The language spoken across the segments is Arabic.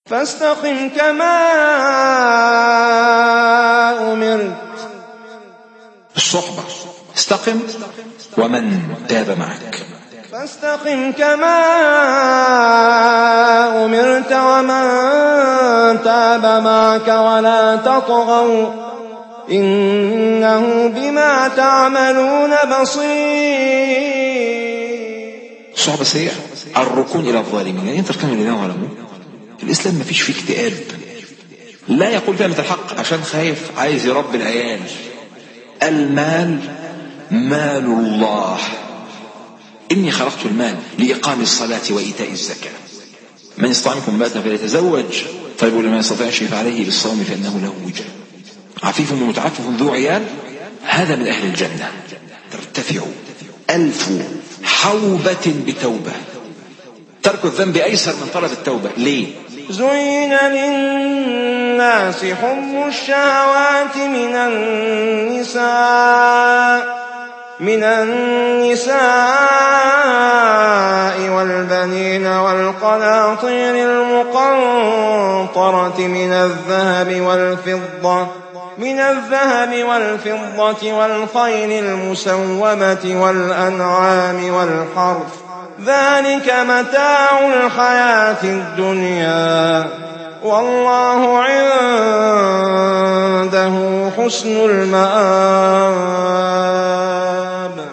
فاستقم كما أمرت. الصحبة، استقم ومن تاب معك. فاستقم كما أمرت ومن تاب معك ولا تطغوا إنه بما تعملون بصير. الصحبة سيئة، الركون إلى الظالمين، يعني أنت تركن إلى ظالمين. الإسلام ما فيش فيه اكتئاب، لا يقول كلمة الحق عشان خايف عايز يربي العيال. المال مال الله، إني خلقت المال لإقام الصلاة وإيتاء الزكاة. من يستطيع منكم باتا فليتزوج، طيب ولما يستطيعش فعليه بالصوم فإنه له وجه. عفيف متعفف ذو عيال، هذا من أهل الجنة. ترتفع 1000 حوبة بتوبة. ترك الذنب أيسر من طلب التوبة. ليه؟ زين للناس حب الشهوات من النساء والبنين والقناطير المقنطرة من الذهب والفضة والخيل المسومة والأنعام والحرث، ذلك متاع الحياة الدنيا والله عنده حسن المآب.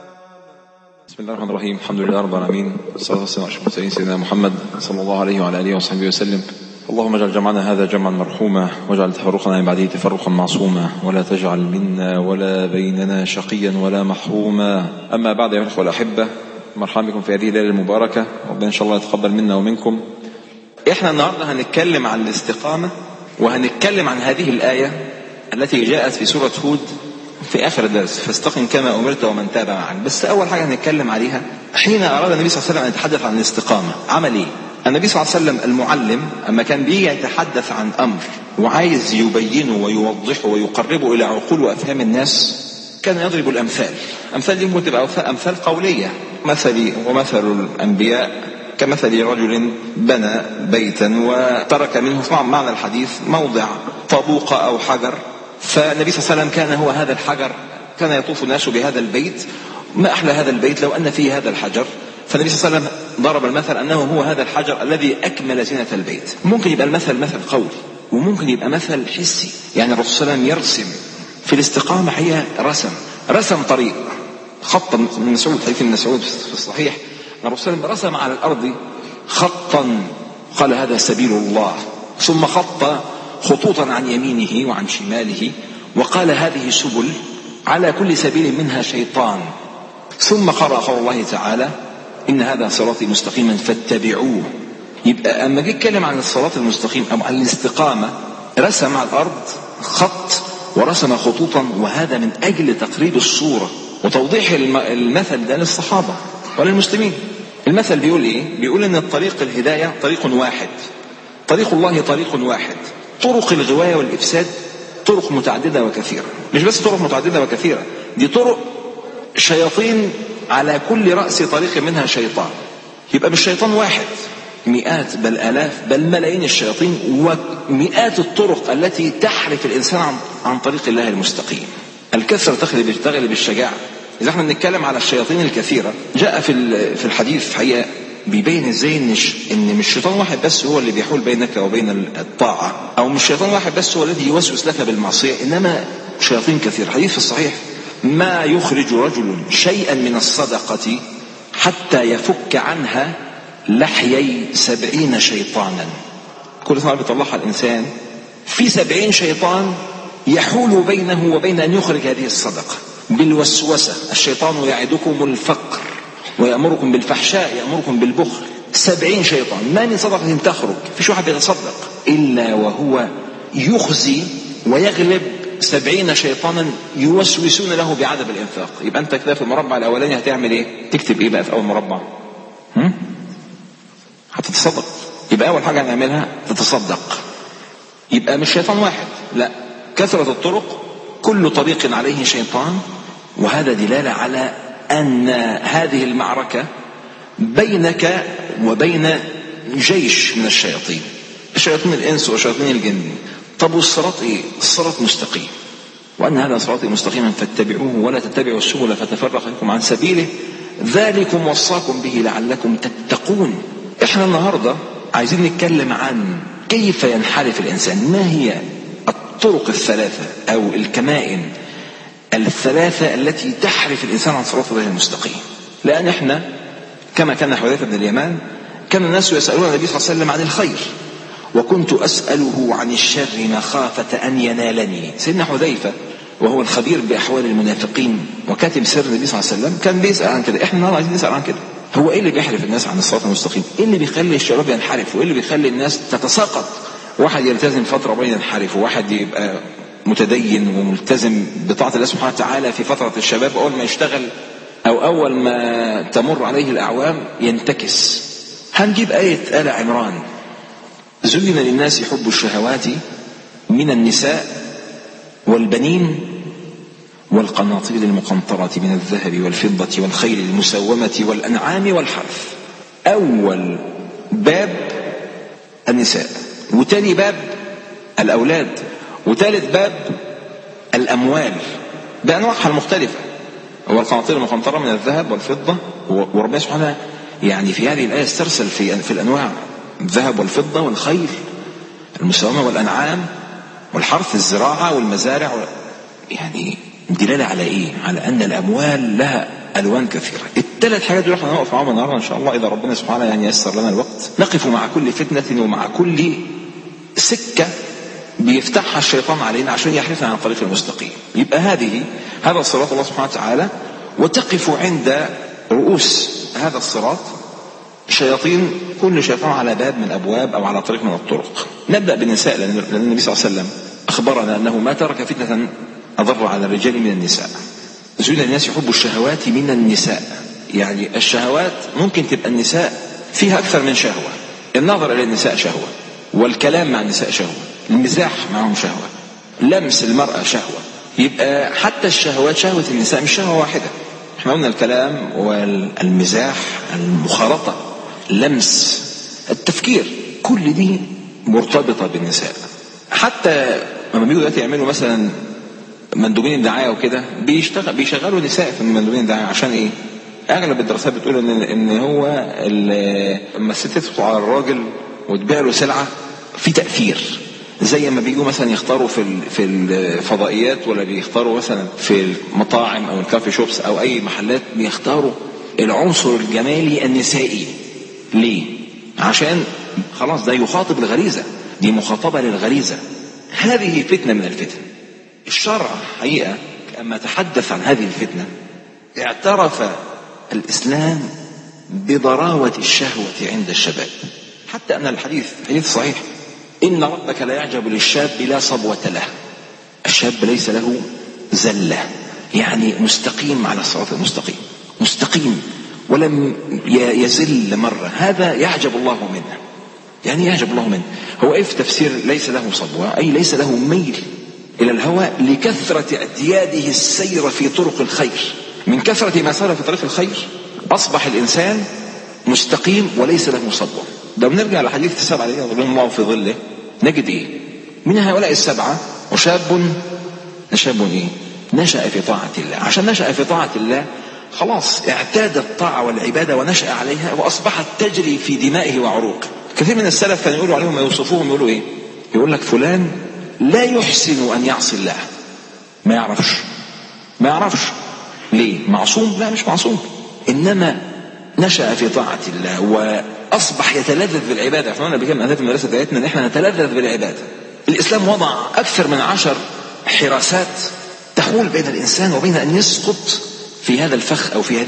بسم الله الرحمن الرحيم. الحمد لله رب العالمين، والصلاة والسلام على أشرف سيدنا محمد صلى الله عليه وعلى آله وصحبه وسلم. اللهم اجعل جمعنا هذا جمعا مرحوما، واجعل تفرقنا من بعده تفرقا معصوما، ولا تجعل منا ولا بيننا شقيا ولا محروما. أما بعد يا الأخوة الأحبة، مرحبا بكم في هذه الليلة المباركة، ربنا إن شاء الله يتقبل منا ومنكم. إحنا النهاردة هنتكلم عن الاستقامة، وهنتكلم عن هذه الآية التي جاءت في سورة هود في آخر الدرس، فاستقم كما أمرت ومن تاب معك. بس أول حاجة هنتكلم عليها، حين أراد النبي صلى الله عليه وسلم أن يتحدث عن الاستقامة عمل إيه؟ النبي صلى الله عليه وسلم المعلم أما كان بيجي يتحدث عن أمر وعايز يبينه ويوضحه ويقربه إلى عقول وأفهام الناس، كان يضرب الأمثال. أمثال دي ممكن تبقى أمثال قولية، مثلي ومثل الأنبياء كمثل رجل بنى بيتا وترك منه معنى الحديث موضع طابوق أو حجر، فالنبي صلى الله عليه وسلم كان هو هذا الحجر، كان يطوف الناس بهذا البيت. ما أحلى هذا البيت لو أن فيه هذا الحجر، فالنبي صلى الله عليه وسلم ضرب المثل أنه هو هذا الحجر الذي أكمل زينة البيت. ممكن يبقى المثل مثل قولي، وممكن يبقى مثل حسي، يعني الرسول صلى الله عليه وسلم يرسم في الاستقامة، هي رسم طريق، خطا من مسعود، حديث من مسعود في الصحيح، الرسول صلى الله عليه وسلم رسم على الأرض خطا قال هذا سبيل الله، ثم خط خطوطا عن يمينه وعن شماله وقال هذه سبل، على كل سبيل منها شيطان، ثم قرأ قول الله تعالى إن هذا صراطي مستقيما فاتبعوه. يبقى أما جه يتكلم عن الصراط المستقيم أو عن الاستقامة، رسم على الأرض خط ورسم خطوطا، وهذا من أجل تقريب الصورة وتوضيح المثل ده للصحابة وللمسلمين. المثل بيقول إيه؟ بيقول إن الطريق الهداية طريق واحد، طريق الله طريق واحد، طرق الغواية والإفساد طرق متعددة وكثيرة. مش بس طرق متعددة وكثيرة، دي طرق شياطين على كل رأس طريق منها شيطان. يبقى مش شيطان واحد، مئات بل آلاف بل ملايين الشياطين، ومئات الطرق التي تحرف الإنسان عن طريق الله المستقيم. الكثرة تغلب الشجاعة. إذا احنا بنتكلم على الشياطين الكثيرة، جاء في الحديث حقيقة بيبين ازاي ان مش شيطان واحد بس هو اللي بيحول بينك وبين الطاعة، او مش شيطان واحد بس هو الذي يوسوس لك بالمعصية، انما شياطين كثير. حديث في الصحيح ما يخرج رجل شيئا من الصدقة حتى يفك عنها لحيي 70 شيطانا. كل سنة بيطلعها الإنسان في 70 شيطان يحول بينه وبين أن يخرج هذه الصدقة بالوسوسة. الشيطان يعدكم الفقر ويأمركم بالفحشاء يأمركم بالبخل. 70 شيطان، ما من صدقة تخرج، فيش واحد بيتصدق إلا وهو يخزي ويغلب 70 شيطانا يوسوسون له بعدم الإنفاق. يبقى أنت كده في المربع الأولاني هتعمل إيه؟ تكتب إيه بقى في أول مربع؟ هتتصدق. يبقى أول حاجة هنعملها تتصدق. يبقى مش شيطان واحد، لا، كثرة الطرق، كل طريق عليه شيطان. وهذا دلالة على أن هذه المعركة بينك وبين جيش من الشياطين. شياطين الإنس وشياطين الجن. طب والصراط إيه؟ الصراط مستقيم، وأن هذا صراطي مستقيما فاتبعوه ولا تتبعوا السبل فتفرق بكم عن سبيله ذلكم وصاكم به لعلكم تتقون. احنا النهاردة عايزين نتكلم عن كيف ينحرف الإنسان، ما هي الطرق الثلاثة أو الكمائن الثلاثة التي تحرف الإنسان عن صراط الله المستقيم. لأن احنا كما كان حذيفة بن اليمان كان الناس يسألون النبي صلى الله عليه وسلم عن الخير وكنت أسأله عن الشر مخافة أن ينالني. سيدنا حذيفة وهو الخبير بأحوال المنافقين وكاتب سر النبي صلى الله عليه وسلم كان بيسأل عن كده. احنا عايزين نسأل عن كده، هو ايه اللي بيحرف الناس عن الصراط المستقيم؟ ايه اللي بيخلي الشباب ينحرف؟ وايه اللي بيخلي الناس تتساقط؟ واحد يلتزم فترة وبعدين ينحرف، وواحد يبقى متدين وملتزم بطاعة الله سبحانه وتعالى في فترة الشباب، أول ما يشتغل أو أول ما تمر عليه الأعوام ينتكس. هنجيب آية آل عمران: زين للناس حب الشهوات من النساء والبنين والقناطير المقنطرة من الذهب والفضة والخيل المسومة والأنعام والحرث. أول باب النساء، وتاني باب الأولاد، وثالث باب الأموال بأنواعها المختلفة، والقناطير المقنطرة من الذهب والفضة. وربنا سبحانه يعني في هذه الآية استرسل في الأنواع: الذهب والفضة والخيل المسومة والأنعام والحرث، الزراعة والمزارع. يعني دلالة على إيه؟ على أن الأموال لها ألوان كثيرة. الثلاث حاجات دول احنا هنقف معاهم النهارده إن شاء الله إذا ربنا سبحانه يعني ييسر لنا الوقت. نقف مع كل فتنة ومع كل سكة بيفتحها الشيطان علينا عشان يحرفنا عن الطريق المستقيم. يبقى هذا الصراط الله سبحانه وتعالى، وتقف عند رؤوس هذا الصراط شياطين، كل شيطان على باب من أبواب أو على طريق من الطرق. نبدأ بالنساء، لأن النبي صلى الله عليه وسلم أخبرنا أنه ما ترك فتنة أضر على الرجال من النساء. زين الناس يحب الشهوات من النساء، يعني الشهوات ممكن تبقى النساء فيها أكثر من شهوة. النظر إلى النساء شهوة، والكلام مع النساء شهوة، المزاح معهم شهوة، لمس المرأة شهوة. يبقى حتى الشهوات شهوة النساء مش شهوة واحدة. احنا قلنا الكلام والمزاح، المخالطة، اللمس، التفكير، كل دي مرتبطة بالنساء. حتى لما بيجوا دلوقتي يعملوا مثلا مندوبين الدعاية وكده بيشغلوا نساء في مندوبين الدعاية. عشان ايه؟ اغلب الدراسات بتقول ان هو لما الست تدخل على الراجل وتبيع له سلعة في تأثير، زي ما بيجوا مثلا يختاروا في الفضائيات ولا بيختاروا مثلا في المطاعم او الكافي شوبس او اي محلات، بيختاروا العنصر الجمالي النسائي. ليه؟ عشان خلاص ده يخاطب الغريزة، دي مخاطبة للغريزة. هذه فتنة من الفتن. الشرع حقيقة لما تحدث عن هذه الفتنة اعترف الإسلام بضراوة الشهوة عند الشباب، حتى أن الحديث صحيح: إن ربك لا يعجب للشاب لا صبوة له. الشاب ليس له زلة، يعني مستقيم على الصراط المستقيم، مستقيم ولم يزل مرة. هذا يعجب الله منه. يعني يعجب الله منه هو إيه في تفسير ليس له صبوة؟ أي ليس له ميل إلى الهوى لكثرة اعتياده السير في طرق الخير. من كثرة ما سار في طريق الخير أصبح الإنسان مستقيم وليس له صبوة. لو نرجع لحديث السبعة الذين يظلهم الله في ظله نجد إيه؟ من هؤلاء السبعة وشاب إيه؟ نشأ في طاعة الله. عشان نشأ في طاعة الله خلاص اعتاد الطاعة والعبادة ونشأ عليها وأصبحت تجري في دمائه وعروقه. كثير من السلف كانوا يقولوا عليهم، يوصفوهم يقولوا إيه؟ يقول لك فلان لا يحسن أن يعصي الله. ما يعرفش ليه؟ معصوم؟ لا مش معصوم، إنما نشأ في طاعة الله وأصبح يتلذذ بالعبادة. احنا قلنا بكم أهداف المدرسة بتاعتنا إن احنا نتلذذ بالعبادة. الإسلام وضع أكثر من 10 حراسات تحول بين الإنسان وبين أن يسقط في هذا الفخ أو في هذه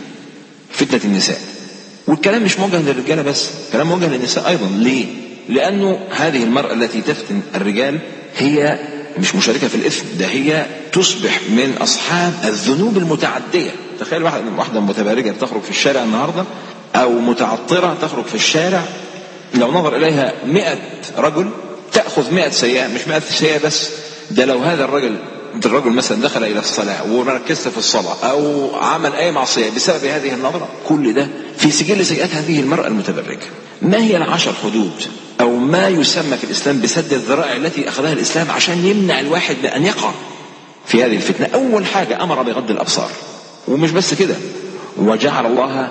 فتنة النساء. والكلام مش موجه للرجال بس، كلام موجه للنساء أيضا. ليه؟ لأنه هذه المرأة التي تفتن الرجال هي مش مشاركة في الإثم، ده هي تصبح من أصحاب الذنوب المتعدية. تخيل واحدة متبارجة تخرج في الشارع النهاردة، أو متعطرة تخرج في الشارع، لو نظر إليها 100 رجل تأخذ 100 سيئة. مش 100 سيئة بس، ده لو هذا الرجل مثلا دخل إلى الصلاة وركز في الصلاة أو عمل أي معصية بسبب هذه النظرة، كل ده في سجل سيئات هذه المرأة المتبرجة. ما هي 10 حدود أو ما يسمى في الإسلام بسد الذرائع التي أخذها الإسلام عشان يمنع الواحد من أن يقع في هذه الفتنة. أول حاجة أمر بغض الأبصار، ومش بس كده، وجعل الله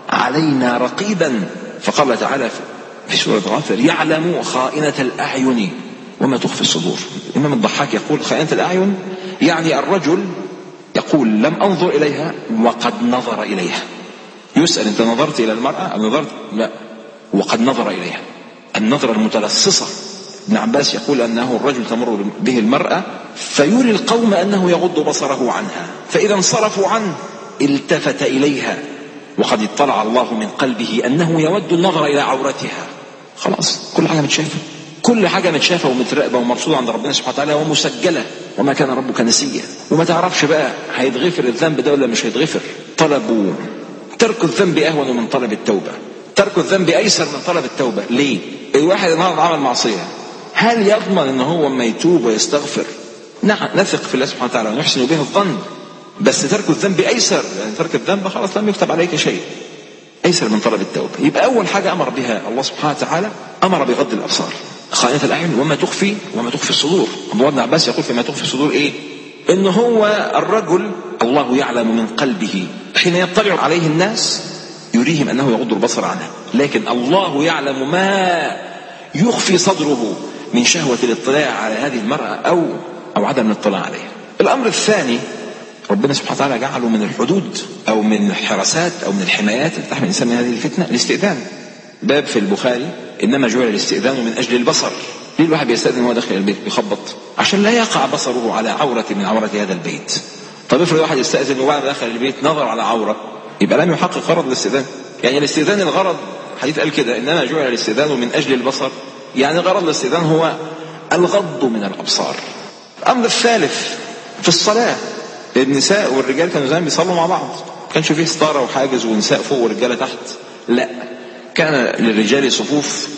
علينا رقيبا، فقال تعالى في سورة غافر: يعلم خائنة الأعين وما تخفي الصدور. الإمام الضحاك يقول: خائنة الأعين يعني الرجل يقول لم أنظر إليها وقد نظر إليها. يسأل: أنت نظرت إلى المرأة أو نظرت؟ لا، وقد نظر إليها، النظرة المتلصصة. ابن عباس يقول أنه الرجل تمر به المرأة فيري القوم أنه يغض بصره عنها، فإذا انصرفوا عنه التفت إليها وقد اطلع الله من قلبه أنه يود النظر إلى عورتها. خلاص، كل حاجة متشافة، كل حاجة متشافة ومتراقبة ومرصودة عند ربنا سبحانه وتعالى ومسجلة، وما كان ربك نسيا. وما تعرفش بقى هيتغفر الذنب ده ولا مش هيتغفر. طلبوا ترك الذنب أهون من طلب التوبة، ترك الذنب أيسر من طلب التوبة. ليه؟ الواحد النهارده عمل معصية، هل يضمن ان هو ما يتوب ويستغفر؟ نعم، نثق في الله سبحانه وتعالى ونحسن به الظن، بس ترك الذنب أيسر، يعني ترك الذنب خلاص لم يكتب عليك شيء، أيسر من طلب التوبة. يبقى أول حاجة أمر بها الله سبحانه وتعالى أمر بغض الأبصار، خائنة الأعين وما تخفي الصدور. عبد الله بن عباس يقول: فيما تخفي الصدور إيه؟ إن هو الرجل الله يعلم من قلبه حين يطلع عليه الناس يريهم أنه يغض البصر عنها، لكن الله يعلم ما يخفي صدره من شهوة الاطلاع على هذه المرأة أو عدم الاطلاع عليها. الأمر الثاني، ربنا سبحانه وتعالى جعله من الحدود أو من الحراسات أو من الحمايات اللي تحمي الإنسان من هذه الفتنة الاستئذان. باب في البخاري: إنما جعل الاستئذان من أجل البصر. ليه الواحد بيستأذن وهو داخل البيت بيخبط؟ عشان لا يقع بصره على عورة من عورات هذا البيت. طب افرض واحد يستأذن وبعد داخل البيت نظر على عورة، يبقى لم يحقق غرض الاستئذان. يعني الاستئذان الغرض، حديث قال كده: إنما جعل الاستئذان من أجل البصر، يعني غرض الاستئذان هو الغض من الأبصار. الأمر الثالث في الصلاة، النساء والرجال كانوا زمان بيصلوا مع بعض، ما كانش فيه ستارة وحاجز ونساء فوق ورجالة تحت، لا، كان للرجال صفوف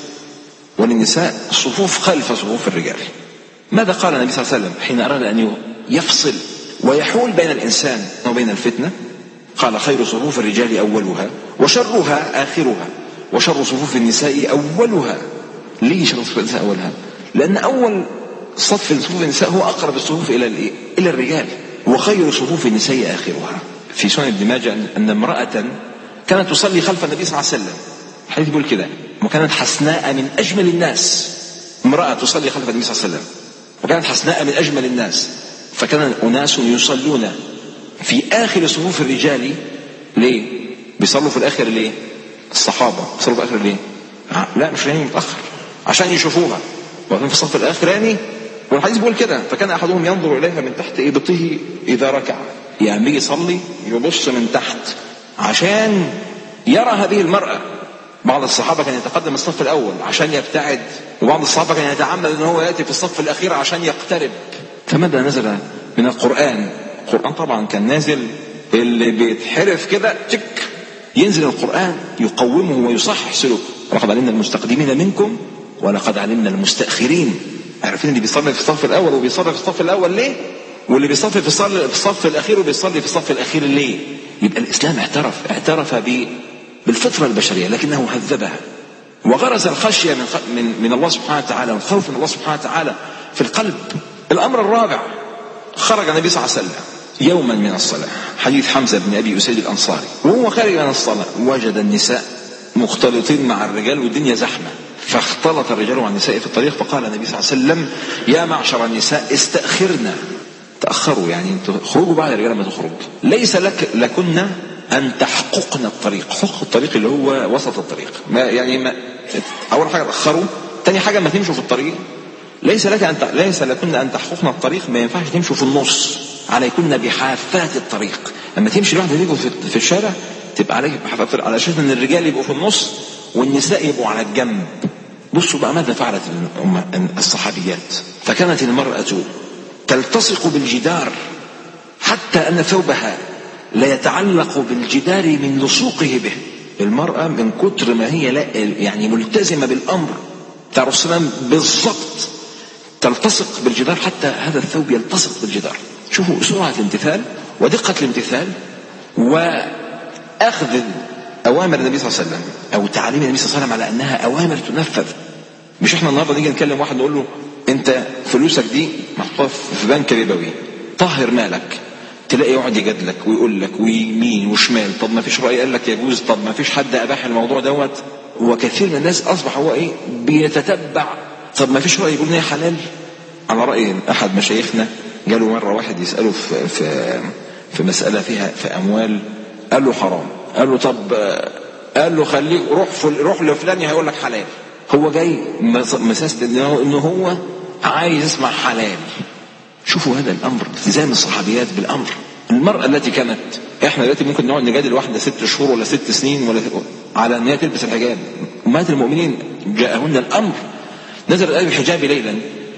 وللنساء صفوف خلف صفوف الرجال. ماذا قال النبي صلى الله عليه وسلم حين أراد أن يفصل ويحول بين الإنسان وبين الفتنة؟ قال: خير صفوف الرجال أولها وشرها آخرها وشر صفوف النساء أولها. ليه شر صفوف النساء أولها؟ لأن أول صف من صفوف النساء هو أقرب الصفوف إلى الرجال، وخير صفوف النساء آخرها. في سنن ابن ماجه أن امرأة كانت تصلي خلف النبي صلى الله عليه وسلم، الحديث يقول كده: وكانت حسناء من أجمل الناس. امرأة تصلي خلف النبي صلى الله عليه وسلم وكانت حسناء من أجمل الناس، فكان أناس يصلون في آخر صفوف الرجال. ليه بيصلوا في الآخر؟ ليه الصحابة بيصلوا في الآخر ليه؟ لا، مش يعني متأخر، عشان يشوفوها وهم في الصف الآخراني. والحديث بيقول كده: فكان أحدهم ينظر إليها من تحت إبطه إذا ركع، يعني بيجي يصلي يبص من تحت عشان يرى هذه المرأة. بعض الصحابة كان يتقدم الصف الأول عشان يبتعد، وبعض الصحابة كان يتعمد أن هو يأتي في الصف الأخير عشان يقترب. فماذا نزل من القرآن؟ القرآن طبعا كان نازل اللي بيتحرف كده تك، ينزل القرآن يقومه ويصحح سلوكه. لقد علمنا المستقدمين منكم ولقد علمنا المستأخرين. عارفين اللي بيصلي في الصف الأول وبيصلي في الصف الأول ليه؟ واللي بيصلي في الصف الأخير وبيصلي في الصف الأخير ليه؟ يبقى الإسلام اعترف بالفطرة البشرية، لكنه هذبها وغرس الخشية من الله سبحانه وتعالى والخوف من الله سبحانه وتعالى في القلب. الأمر الرابع، خرج النبي صلى الله عليه وسلم يوما من الصلاة، حديث حمزة بن أبي أسيد الأنصاري، وهو خارج من الصلاة وجد النساء مختلطين مع الرجال والدنيا زحمة، فاختلط الرجال مع النساء في الطريق، فقال النبي صلى الله عليه وسلم: يا معشر النساء استأخرنا، تأخروا، يعني خرجوا بعد الرجال ما تخرج، ليس لكن أن تحققنا الطريق. حقق الطريق اللي هو وسط الطريق، أول حاجة تأخروا، تاني حاجة ما تمشوا في الطريق، ليس لكن أن تحققنا الطريق، ما ينفعش تمشوا في النص، عليكن بحافات الطريق. لما تمشي لوحدك في الشارع تبقى عليك بحافات، على شرط أن الرجال يبقوا في النص والنساء يبقوا على الجنب. بصوا بقى ماذا فعلت الصحابيات. فكانت المرأة تلتصق بالجدار حتى أن ثوبها لا يتعلق بالجدار من لصوقه به. المرأة من كتر ما هي يعني ملتزمة بالأمر بتاع الرسول بالضبط تلتصق بالجدار حتى هذا الثوب يلتصق بالجدار. شوفوا سرعة الامتثال ودقة الامتثال وأخذ أوامر النبي صلى الله عليه وسلم أو تعاليم النبي صلى الله عليه وسلم على أنها أوامر تنفذ. مش احنا النهارده نيجي نكلم واحد نقول له انت فلوسك دي محطوطه في بنك ربوي، طهر مالك، تلاقي يقعد يجادلك ويقول لك ويمين وشمال، طب ما فيش رأي قال لك يجوز، طب ما فيش حد اباح الموضوع دوت. وكثير من الناس اصبح هو ايه بيتتبع، طب ما فيش رأي يقول ان هي حلال. على رأي احد مشايخنا جاله مرة واحد يسأله في مسألة فيها في اموال، قال له حرام، قال له طب، قال له خليك روح لفلان هيقول لك حلال. هو جاي مساست انه هو عايز يسمع حلال. شوفوا هذا الامر، التزام الصحابيات بالامر. المرأة التي كانت، احنا دلوقتي ممكن نقعد نجادل واحدة 6 شهور ولا 6 سنين ولا على ان هي تلبس الحجاب. امهات المؤمنين جاءهن الامر، نزل الآية بالحجاب ليلا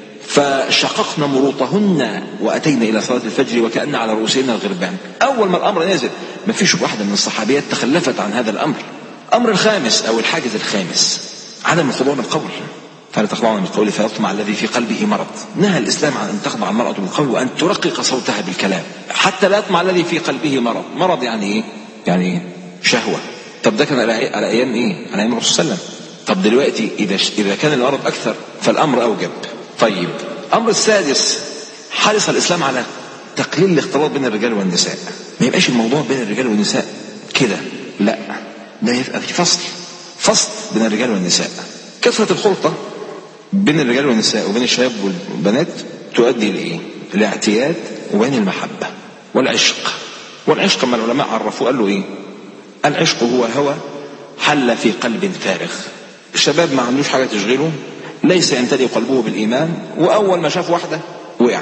فشققنا مروطهن واتينا الى صلاة الفجر وكأن على رؤوسهن الغربان. اول ما الامر نزل ما فيش واحدة من الصحابيات تخلفت عن هذا الامر. الامر الخامس او الحاجز الخامس عدم الخضوع بالقول، فلا تخضعن بالقول فيطمع الذي في قلبه مرض. نهى الإسلام عن أن تخضع المرأة بالقول وأن ترقق صوتها بالكلام حتى لا يطمع الذي في قلبه مرض. مرض يعني إيه؟ يعني شهوة. طب ده كان على أيام إيه؟ على أيام الرسول صلى الله عليه وسلم. طب دلوقتي إذا كان المرض أكثر فالأمر أوجب. طيب الأمر السادس، حرص الإسلام على تقليل الاختلاط بين الرجال والنساء. ما يبقاش الموضوع بين الرجال والنساء كده، لا، ده يبقى في فصل بين الرجال والنساء. كثرة الخلطة بين الرجال والنساء وبين الشباب والبنات تؤدي لإيه؟ الاعتياد وبين المحبة والعشق. والعشق ما العلماء عرفوا قالوا إيه؟ العشق هو هوى حل في قلب فارغ. الشباب ما عندوش حاجة تشغله، ليس يمتلئ قلبه بالإيمان، وأول ما شاف واحدة وقع.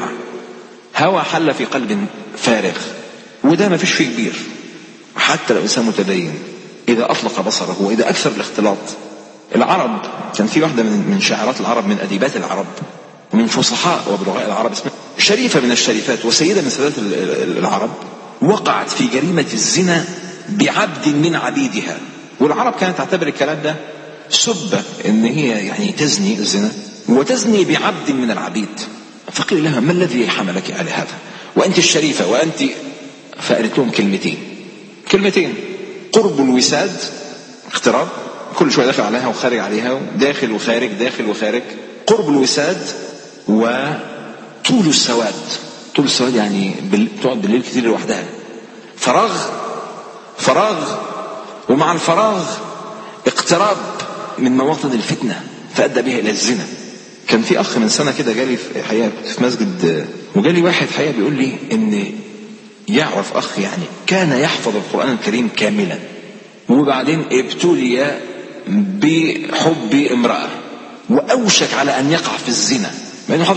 هوى حل في قلب فارغ، وده ما فيش فيه كبير. حتى لو إنسان متدين إذا أطلق بصره وإذا أكثر الاختلاط. العرب كان في واحدة من شاعرات العرب، من أديبات العرب، من فصحاء وبلغاء العرب، اسمها شريفة من الشريفات وسيدة من سادات العرب، وقعت في جريمة الزنا بعبد من عبيدها. والعرب كانت تعتبر الكلام ده سبة، ان هي يعني تزني الزنا وتزني بعبد من العبيد. فقيل لها ما الذي حملك على هذا وأنت الشريفة وأنت؟ فقالت لهم كلمتين: قرب الوساد، اقتراب، كل شوية داخل عليها وخارج عليها، داخل وخارج داخل وخارج. قرب الوساد وطول السواد. طول السواد يعني تقعد بالليل كتير لوحدها. فراغ، ومع الفراغ اقتراب من مواطن الفتنة فأدى بها إلى الزنا. كان في أخ من سنة كده جالي في حقيقة في مسجد، وجالي واحد حقيقة بيقول لي إن يعرف أخ يعني كان يحفظ القرآن الكريم كاملا، وبعدين ابتلي بحب امرأة وأوشك على أن يقع في الزنا، مع أنه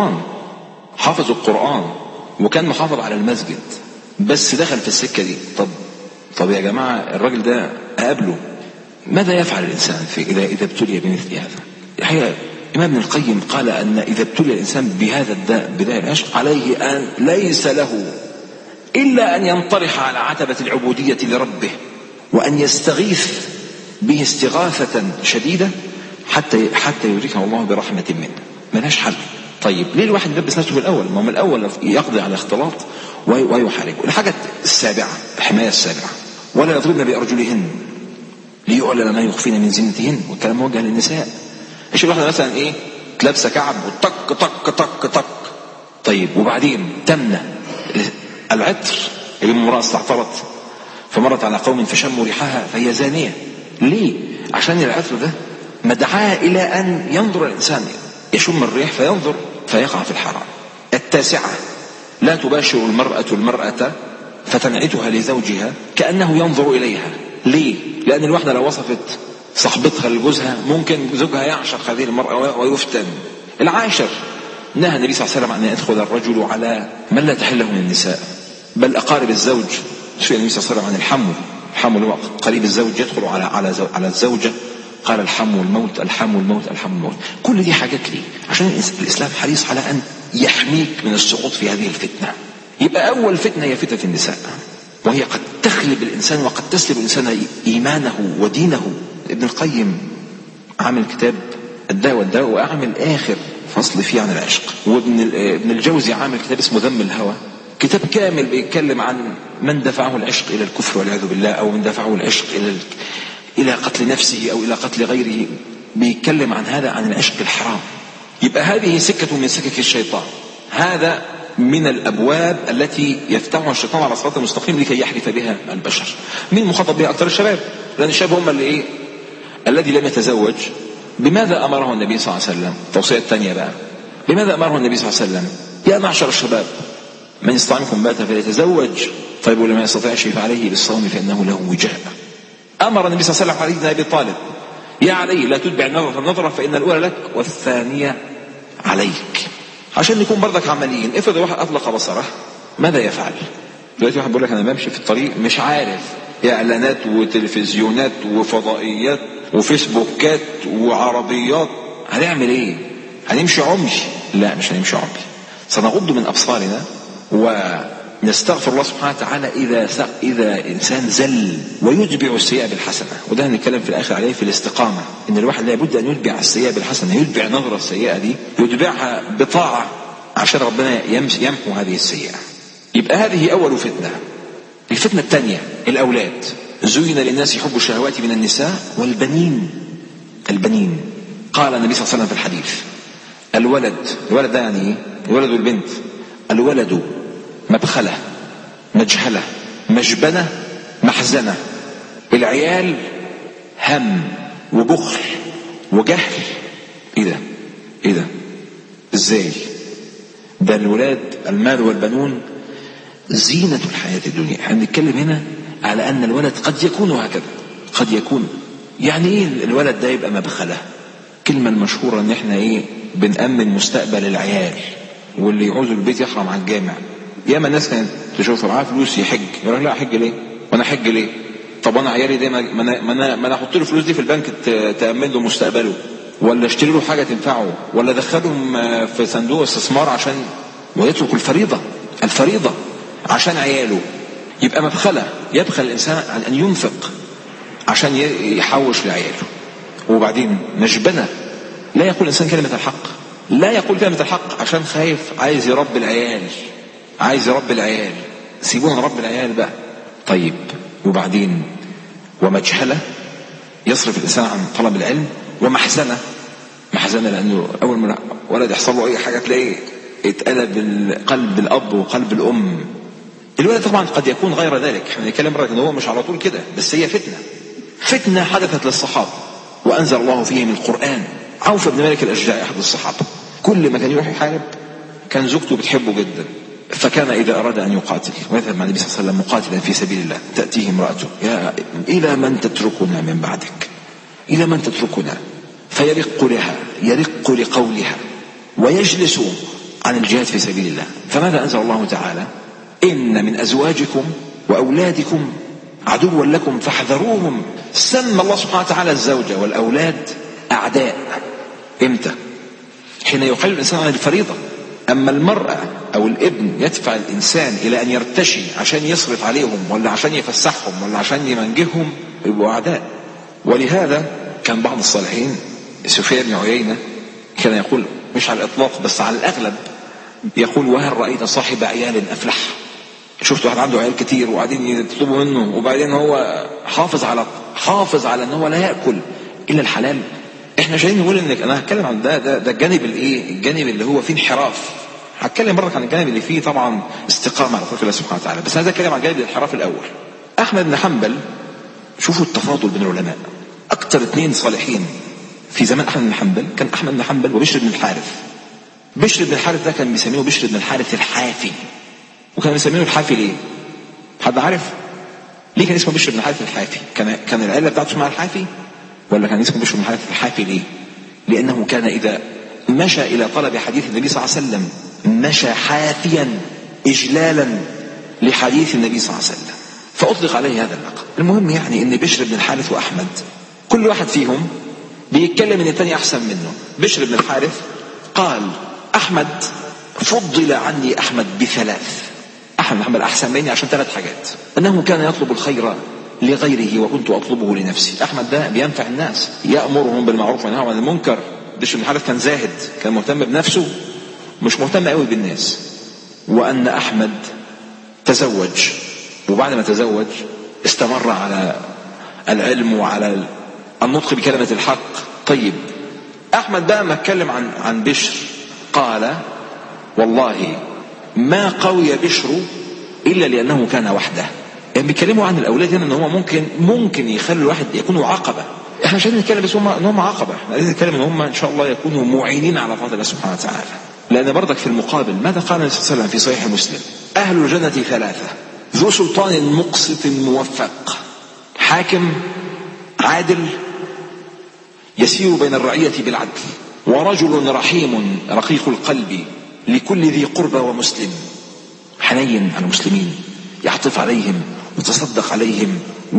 حافظ القرآن وكان محافظ على المسجد، بس دخل في السكة دي. طب يا جماعة الراجل ده أقابله، ماذا يفعل الإنسان إذا ابتلي بمثل هذا؟ الحقيقة إمام ابن القيم قال أن إذا ابتلي الإنسان بهذا الداء بداء العشق عليه أن ليس له إلا أن ينطرح على عتبة العبودية لربه وأن يستغيث به استغاثة شديدة حتى يدركه الله برحمة منه. ملهاش حل. طيب ليه الواحد يلبس نفسه بالأول؟ ما هو من الأول يقضي على الاختلاط ويحاربه. الحاجة السابعة، الحماية السابعة: ولا يضربن بأرجلهن ليعلن ما يخفين من زينتهن. والكلام موجه للنساء. ايش الواحدة مثلا ايه تلبسه كعب وطق طق طق طق. طيب وبعدين تمنى العطر. يجب امرأة استعطرت فمرت على قوم فشموا ريحها فهي زانية. ليه؟ عشان العطر ده مدعاة إلى أن ينظر الإنسان، يشم الريح فينظر فيقع في الحرام. التاسعة: لا تباشر المرأة فتنعتها لزوجها كأنه ينظر إليها. ليه؟ لأن الواحدة لو وصفت صاحبتها لجوزها ممكن زوجها يعشق هذه المرأة ويفتن. العاشر: نهى النبي صلى الله عليه وسلم أن يدخل الرجل على من لا تحله من النساء، بل أقارب الزوج. سئل النبي صلى الله عليه وسلم عن الحم هو قريب الزوج يدخل على الزوجة، قال الحم والموت، الحم والموت، الحم والموت. كل دي حاجات ليه؟ عشان الإسلام حريص على أن يحميك من السقوط في هذه الفتنة. يبقى أول فتنة هي فتنة النساء، وهي قد تخلب الإنسان وقد تسلب الإنسان إيمانه ودينه. ابن القيم عامل كتاب الداء والدواء وأعمل آخر فصل فيه عن العشق. وابن الجوزي عامل كتاب اسمه ذم الهوى، كتاب كامل بيتكلم عن من دفعه العشق إلى الكفر والعياذ بالله، أو من دفعه العشق إلى قتل نفسه أو إلى قتل غيره. بيتكلم عن هذا، عن العشق الحرام. يبقى هذه سكة من سكك الشيطان، هذا من الأبواب التي يفتحها الشيطان على الصراط المستقيم لكي يحرف بها البشر. مين مخاطب بها أكثر؟ الشباب، لأن الشباب هم اللي الذي لم يتزوج. بماذا أمره النبي صلى الله عليه وسلم؟ التوصية الثانية بقى، بماذا أمره النبي صلى الله عليه وسلم؟ يا معشر الشباب من يستطيع منكم باتا فليتزوج. طيب ولما يستطيع شيء فعليه بالصوم فإنه له وجاء. أمر النبي صلى الله عليه وسلم علي بن أبي طالب: يا علي لا تتبع النظرة فإن الأولى لك والثانية عليك. عشان نكون برضك عمليين، افرض واحد أطلق بصره ماذا يفعل؟ دلوقتي واحد بيقول لك أنا بمشي في الطريق مش عارف إعلانات وتلفزيونات وفضائيات وفيسبوكات وعربيات، هنعمل إيه؟ هنمشي عمي؟ لا، مش هنمشي عمي، سنغض من أبصارنا ونستغفر الله سبحانه وتعالى إذا إنسان زل ويتبع السيئة بالحسنة. وده هنتكلم في الآخر عليه في الاستقامة، إن الواحد لابد أن يتبع السيئة بالحسنة، يتبع نظرة السيئة دي يتبعها بطاعة عشان ربنا يمحو هذه السيئة. يبقى هذه أول فتنة. الفتنة الثانية الأولاد. زين للناس حب الشهوات من النساء والبنين. البنين قال النبي صلى الله عليه وسلم في الحديث: الولد ده يعني ايه؟ الولد والبنت. الولد مبخلة، مجهلة، مجبنة، محزنة. العيال هم وبخل وجهل. ايه ده ازاي؟ ده الولاد المال والبنون زينة الحياة الدنيا. احنا بنتكلم هنا على ان الولد قد يكون هكذا، قد يكون. يعني ايه الولد ده يبقى مبخلة؟ كلمة المشهورة ان احنا بنأمن مستقبل العيال، واللي يعوز البيت يحرم على الجامع. ياما الناس كانت تشوفها معاه فلوس يحج، يقول لا احج ليه؟ وانا احج ليه؟ طب انا عيالي ده ما انا احط له فلوس دي في البنك تأمن له مستقبله، ولا اشتري له حاجة تنفعه، ولا ادخلهم في صندوق استثمار عشان ويترك الفريضة عشان عياله. يبقى مبخلة، يبخل الانسان عن ان ينفق عشان يحوش لعياله. وبعدين مجبنة، لا يقول الانسان كلمة الحق، لا يقول كلمة الحق عشان خايف، عايز يربي العيال. سيبونا نربي العيال بقى. طيب وبعدين ومجهلة، يصرف الانسان عن طلب العلم. ومحزنة لانه اول ما ولد يحصل له اي حاجة تلاقيه اتقلب قلب الاب وقلب الام. الولد طبعا قد يكون غير ذلك، احنا نتكلم مرة ان هو مش على طول كده، بس هي فتنة حدثت للصحابة وانزل الله فيهم القرآن. عوف بن مالك الاشجعي احد الصحابة، كل ما كان يروح يحارب كان زوجته بتحبه جدا، فكان اذا اراد ان يقاتل ويذهب مع النبي صلى الله عليه وسلم مقاتلا في سبيل الله تأتيه امرأته: الى من تتركنا من بعدك؟ الى من تتركنا؟ يرق لقولها ويجلس عن الجهاد في سبيل الله. فماذا انزل الله تعالى؟ ان من ازواجكم واولادكم عدوا لكم فاحذروهم. سمى الله سبحانه وتعالى الزوجة والأولاد أعداء. إمتى؟ حين يقل الإنسان عن الفريضة. أما المرأة أو الابن يدفع الإنسان إلى أن يرتشي عشان يصرف عليهم، ولا عشان يفسحهم، ولا عشان يمنجهم، يبقوا أعداء. ولهذا كان بعض الصالحين، سفيان بن عيينة، كان يقول مش على الإطلاق بس على الأغلب، يقول: وهل رأيت صاحب عيال أفلح؟ شفت واحد عنده عيال كتير وقاعدين يطلبوا منه، وبعدين هو حافظ على ان هو لا يأكل الا الحلال. احنا مش نقول انك انا هتكلم عن ده الجانب الجانب اللي هو فيه انحراف. هتكلم برضك عن الجانب اللي فيه طبعا استقامة على طريق الله سبحانه وتعالى، بس انا هتكلم عن جانب الانحراف الاول. احمد بن حنبل، شوفوا التفاضل بين العلماء. اكتر 2 صالحين في زمان احمد بن حنبل كان احمد بن حنبل وبشر بن الحارث. بشر بن الحارث ده كان بيسميه بشر بن الحارث الحافي. وكان بيسميه الحافي ليه؟ حد عارف ليه كان اسمه بشر بن الحارث الحافي؟ كان العيله بتاعته اسمها الحافي، ولا كان اسمه بشر بن الحارث الحافي ليه؟ لانه كان اذا مشى الى طلب حديث النبي صلى الله عليه وسلم مشى حافيا اجلالا لحديث النبي صلى الله عليه وسلم، فاطلق عليه هذا اللقب. المهم يعني ان بشر بن الحارث واحمد كل واحد فيهم بيتكلم ان الثاني احسن منه. بشر بن الحارث قال: احمد فضل عني احمد ب3. احمد بن حنبل احسن مني عشان 3 حاجات: انه كان يطلب الخير لغيره وكنت اطلبه لنفسي. احمد ده بينفع الناس، يأمرهم بالمعروف وينهى عن المنكر. بشر بن الحارث كان زاهد، كان مهتم بنفسه، مش مهتم قوي بالناس. وان احمد تزوج، وبعد ما تزوج استمر على العلم وعلى النطق بكلمة الحق. طيب أحمد بقى ما اتكلم عن بشر قال والله ما قوي بشر إلا لأنه كان وحده. يعني بيتكلموا عن الأولاد هنا ان هو ممكن يخلي الواحد يكونوا عقبة. احنا مش عايزين نتكلم بس ان هم عقبة، احنا عايزين نتكلم ان هم ان شاء الله يكونوا معينين على طاعة الله سبحانه وتعالى. لأن برضك في المقابل ماذا قال النبي صلى الله عليه وسلم في صحيح مسلم؟ أهل الجنة ثلاثة: ذو سلطان مقسط موفق، حاكم عادل يسير بين الرعية بالعدل، ورجل رحيم رقيق القلب لكل ذي قربى ومسلم، حنين على المسلمين، يعطف عليهم ويتصدق عليهم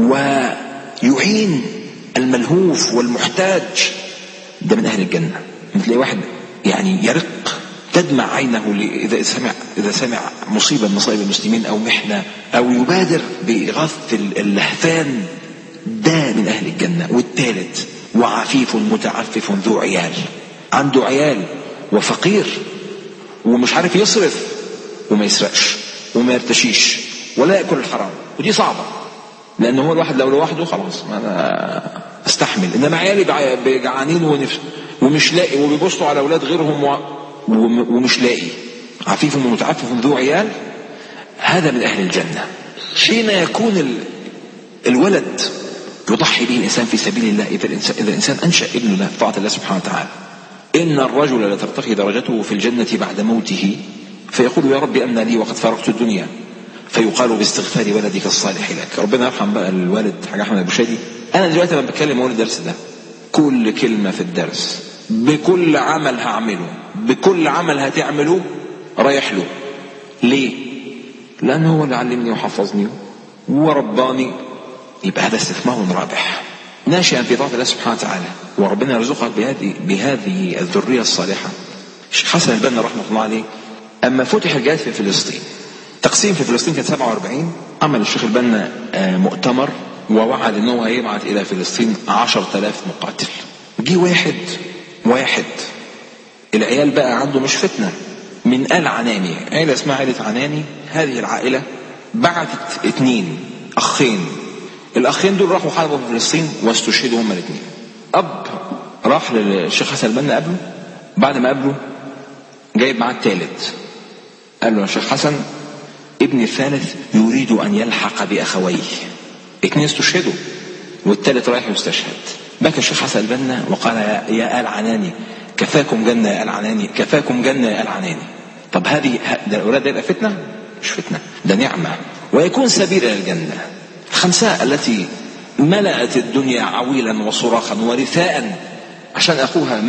ويعين الملهوف والمحتاج. ده من أهل الجنة. مثل واحد يعني يرق تدمع عينه إذا سمع مصيبة من مصائب المسلمين أو محنة، أو يبادر بإغاثة اللهفان، ده من أهل الجنة. والثالث: وعفيف متعفف ذو عيال، عنده عيال وفقير ومش عارف يصرف وما يسرقش وما يرتشيش ولا يأكل الحرام. ودي صعبة، لأنه هو الواحد لو لوحده خلاص أنا استحمل، إنما عيالي جعانين ومش لاقي وبيبصوا على أولاد غيرهم ومش لاقي. عفيف متعفف ذو عيال، هذا من أهل الجنة. حين يكون الولد يضحي به الإنسان في سبيل الله، إذا الإنسان أنشأ ابنه له طاعة الله سبحانه وتعالى. إن الرجل لترتقي درجته في الجنة بعد موته فيقول يا رب أمنى لي وقد فارقت الدنيا، فيقال باستغفار ولدك الصالح لك. ربنا يرحم بقى الوالد حاج أحمد أبو شادي. أنا دلوقتي لما بتكلم أقول الدرس ده كل كلمة في الدرس بكل عمل هعمله بكل عمل هتعمله رايح له. ليه؟ لأنه هو اللي علمني وحفظني ورباني. يبقى هذا استثمار رابح ناشئا في طاعة الله سبحانه وتعالى، وربنا يرزقك بهذه الذرية الصالحة. الشيخ حسن البنا رحمه الله عليه أما فتح الجهاد في فلسطين، تقسيم في فلسطين كانت 47، عمل الشيخ البنا مؤتمر ووعد أنه هيبعث إلى فلسطين 10,000 مقاتل. جي واحد العيال بقى عنده مش فتنة من آل عناني، عيلة اسمها عيلة عناني. هذه العائلة بعثت 2 أخين، الأخين دول راحوا حاربوا في فلسطين واستشهدوا هما 2. أب راح للشيخ حسن البنا قبله، بعد ما قبله جايب معاه الثالث، قال له يا شيخ حسن ابني الثالث يريد أن يلحق بأخويه. 2 استشهدوا والثالث رايح يستشهد. بكى الشيخ حسن البنا وقال يا آل عناني كفاكم جنة يا آل عناني، كفاكم جنة يا آل عناني. طب هذه الأولاد ده يبقى فتنة؟ مش فتنة، ده نعمة ويكون سبيل إلى الجنة. الخنساء التي ملأت الدنيا عويلا وصراخا ورثاء عشان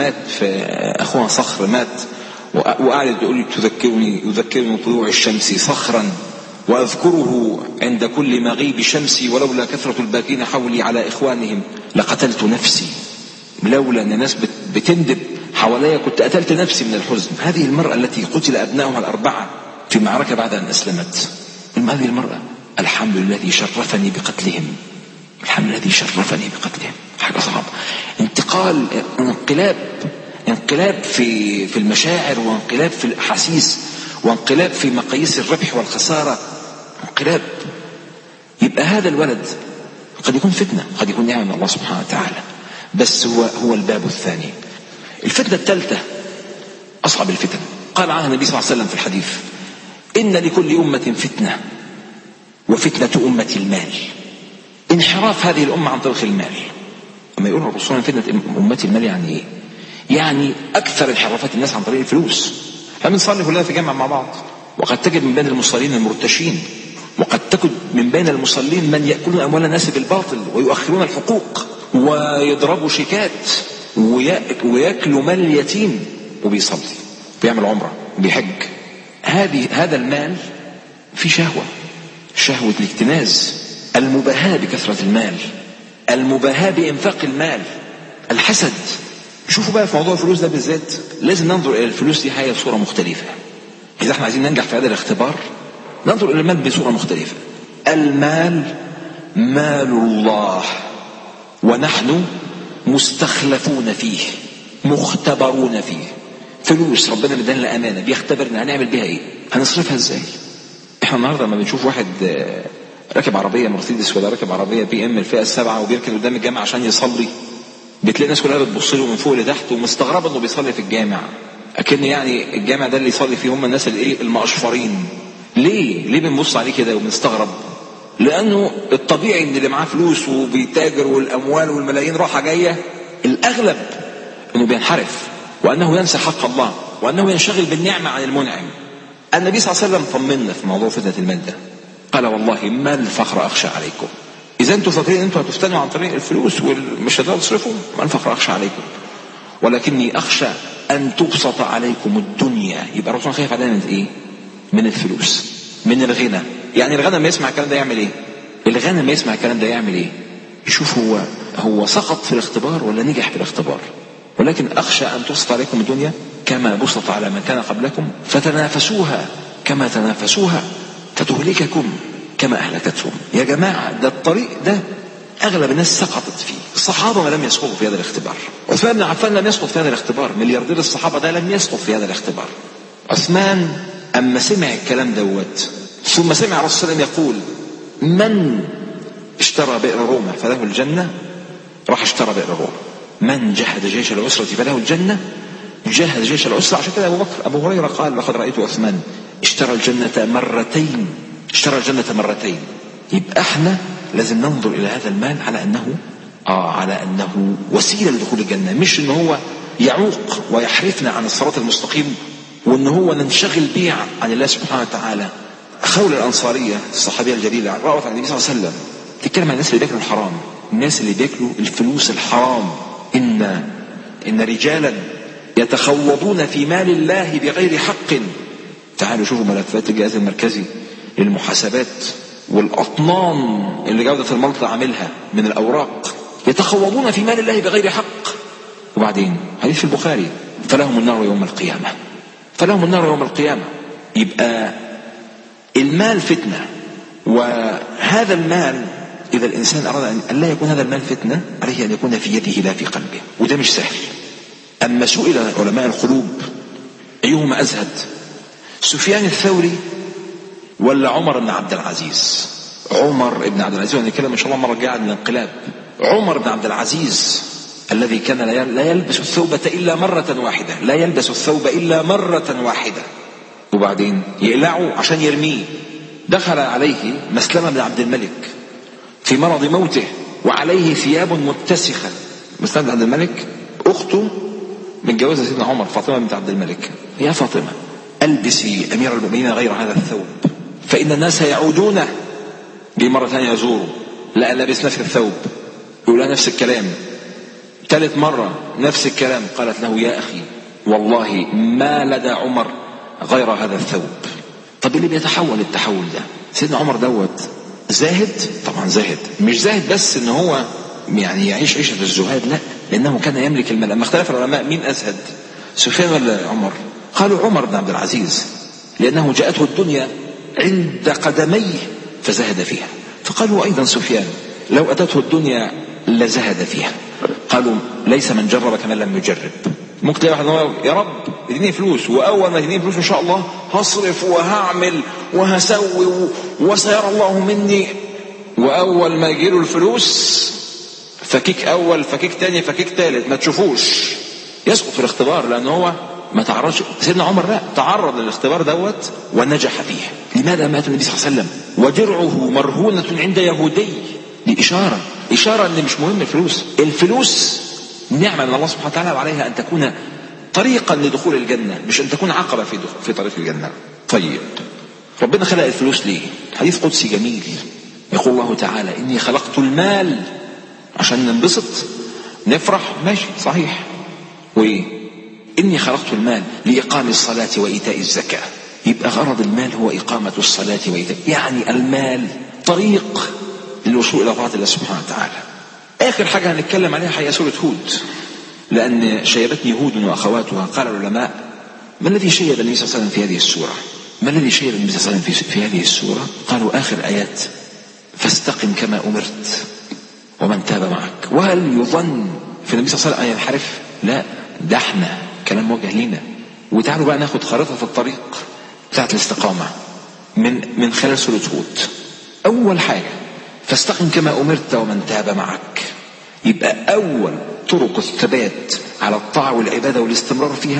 أخوها صخر مات، وقعد يقول يذكرني طلوع الشمس صخرا وأذكره عند كل مغيب شمسي، ولولا كثرة الباكين حولي على إخوانهم لقتلت نفسي. لولا أن الناس بتندب حواليا كنت قتلت نفسي من الحزن. هذه المرأة التي قتل أبنائها 4 في معركة بعد أن أسلمت، هذه المرأة الحمد لله الذي شرفني بقتلهم، الحمد لله الذي شرفني بقتلهم. حاجة صعبة، انقلاب في المشاعر، وانقلاب في الأحاسيس، وانقلاب في مقاييس الربح والخسارة، انقلاب. يبقى هذا الولد قد يكون فتنة، قد يكون نعمة من الله سبحانه وتعالى، بس هو الباب الثاني. الفتنة الثالثة أصعب الفتن، قال عنها النبي صلى الله عليه وسلم في الحديث إن لكل أمة فتنة وفتنة أمة المال. انحراف هذه الأمة عن طريق المال. أما يقول الرسول فتنة أمة المال يعني إيه؟ يعني أكثر انحرافات الناس عن طريق الفلوس. فبنصلي كلنا في جامعة مع بعض، وقد تجد من بين المصلين المرتشين، وقد تجد من بين المصلين من يأكلون أموال الناس بالباطل ويؤخرون الحقوق ويضربوا شيكات ويأكلوا مال اليتيم، وبيصلي بيعمل عمرة وبيحج. هذا المال في شهوة الاكتناز، المباهاة بكثرة المال، المباهاة بإنفاق المال، الحسد. شوفوا بقى في موضوع الفلوس ده بالذات لازم ننظر إلى الفلوس دي حاجة بصورة مختلفة. إذا احنا عايزين ننجح في هذا الاختبار ننظر إلى المال بصورة مختلفة. المال مال الله، ونحن مستخلفون فيه، مختبرون فيه. فلوس ربنا مدانا أمانة، بيختبرنا هنعمل بها إيه، هنصرفها إزاي. احنا النهاردة لما بنشوف واحد راكب عربية مرسيدس ولا راكب عربية بي ام الفئة 7 وبيركن قدام الجامعة عشان يصلي، بتلاقي الناس كلها بتبص له من فوق لتحت ومستغربه انه بيصلي في الجامع، اكن يعني الجامع ده اللي يصلي فيه هم الناس اللي المقشفرين. ليه بنبص عليه كده وبنستغرب؟ لانه الطبيعي ان اللي معاه فلوس وبيتاجر والاموال والملايين راحه جايه الاغلب انه بينحرف، وانه ينسى حق الله، وانه ينشغل بالنعمه عن المنعم. النبي صلى الله عليه وسلم طمنا في موضوع فتنه المال ده، قال والله ما الفقر اخشى عليكم. اذا انتم فاكرين انتم هتفتنوا عن طريق الفلوس ومش هتقدروا تصرفوا، ما الفقر اخشى عليكم ولكني اخشى ان تبسط عليكم الدنيا. يبقى الرسول خايف علينا من ايه؟ من الفلوس، من الغنى. يعني الغنم ما يسمع الكلام ده يعمل ايه؟ الغنم ما يسمع الكلام ده يعمل ايه؟ يشوف هو سقط في الاختبار ولا نجح في الاختبار. ولكن اخشى ان تبسط عليكم الدنيا كما بسط على من كان قبلكم فتنافسوها كما تنافسوها فتهلككم كما اهلكتهم. يا جماعه ده الطريق ده اغلب الناس سقطت فيه. الصحابه ما لم يسقطوا في هذا الاختبار. عثمان بن عفان لم يسقط في هذا الاختبار. ملياردير الصحابه ده لم يسقط في هذا الاختبار. عثمان اما سمع الكلام دوت ثم سمع الرسول صلى الله عليه وسلم يقول من اشترى بئر روما فله الجنه، راح اشترى بئر روما. من جهد جيش العسرة فله الجنة، جهد جيش العسرة. عشان كده أبو هريرة قال لقد رأيت عثمان اشترى الجنة مرتين، اشترى الجنة مرتين. يبقى احنا لازم ننظر إلى هذا المال على أنه وسيلة لدخول الجنة، مش أنه هو يعوق ويحرفنا عن الصراط المستقيم وأنه هو ننشغل به عن الله سبحانه وتعالى. خولة الأنصارية الصحابية الجليلة رأت عن النبي صلى الله عليه وسلم تتكلم عن الناس اللي بياكلوا الحرام، الناس اللي بياكلوا الفلوس الحرام. إن رجالا يتخوضون في مال الله بغير حق. تعالوا شوفوا ملفات الجهاز المركزي للمحاسبات والأطنان اللي جودة الملطة عاملها من الأوراق، يتخوضون في مال الله بغير حق. وبعدين حديث في البخاري فلهم النار يوم القيامة، فلهم النار يوم القيامة. يبقى المال فتنة، وهذا المال إذا الإنسان أراد أن لا يكون هذا المال فتنة عليه أن يكون في يده لا في قلبه، وده مش سهل. أما سئل علماء القلوب أيهما أزهد، سفيان الثوري ولا عمر بن عبد العزيز؟ عمر بن عبد العزيز، ونتكلم إن شاء الله مرة جاية عن الانقلاب. عمر بن عبد العزيز الذي كان لا يلبس الثوبة إلا مرة واحدة، لا يلبس الثوب إلا مرة واحدة، وبعدين يقلعه عشان يرميه. دخل عليه مسلمة بن عبد الملك في مرض موته وعليه ثياب متسخة. مسلمة بن عبد الملك أخته متجوزة سيدنا عمر، فاطمة بنت عبد الملك. يا فاطمة ألبسي أمير المؤمنين غير هذا الثوب فإن الناس يعودون بمرة ثانية يزوروا، لا لابس نفس الثوب. يقول نفس الكلام ثالث مرة نفس الكلام. قالت له يا أخي والله ما لدى عمر غير هذا الثوب. طب اللي بيتحول التحول ده سيدنا عمر دوت زاهد؟ طبعا زاهد، مش زاهد بس ان هو يعني يعيش عيشة الزهاد، لا، لانه كان يملك المال. اما اختلف العلماء مين ازهد، سفيان ولا عمر؟ قالوا عمر بن عبد العزيز، لانه جاءته الدنيا عند قدميه فزهد فيها. فقالوا ايضا سفيان لو اتته الدنيا لزهد فيها. قالوا ليس من جرب كمن لم يجرب. ممكن تلاقي واحد يا رب اديني فلوس، واول ما تديني فلوس ان شاء الله هصرف وهعمل وهسوي وسيرى الله مني، واول ما يجيله الفلوس فكيك اول فكيك تاني فكيك تالت ما تشوفوش، يسقط في الاختبار لانه هو ما تعرضش. سيدنا عمر لا، تعرض للاختبار دوت ونجح فيه. لماذا مات النبي صلى الله عليه وسلم ودرعه مرهونة عند يهودي؟ دي إشارة ان مش مهم الفلوس نعمة من الله سبحانه وتعالى، وعليها ان تكون طريقا لدخول الجنة، مش ان تكون عقبة في طريق الجنة. طيب ربنا خلق الفلوس ليه؟ حديث قدسي جميل يقول الله تعالى اني خلقت المال عشان ننبسط نفرح، ماشي صحيح، وإني خلقت المال لإقام الصلاة وإيتاء الزكاة. يبقى غرض المال هو إقامة الصلاة وإيتاء، يعني المال طريق للوصول إلى طاعة الله سبحانه وتعالى. آخر حاجة هنتكلم عليها هي سورة هود، لأن شيبتني هود وأخواتها. قال العلماء ما الذي شيب النبي صلى الله عليه وسلم في هذه السورة؟ ما الذي شيب النبي صلى الله عليه وسلم في هذه السورة؟ قالوا آخر آيات فاستقم كما أمرت ومن تاب معك. وهل يظن في النبي صلى الله عليه وسلم أن ينحرف؟ لا، ده احنا كلام موجه لنا. وتعالوا بقى ناخد خريطة الطريق بتاعت الاستقامة من خلال سورة هود. أول حاجة فاستقم كما أمرت ومن تاب معك. يبقى أول طرق الثبات على الطاعة والعبادة والاستمرار فيها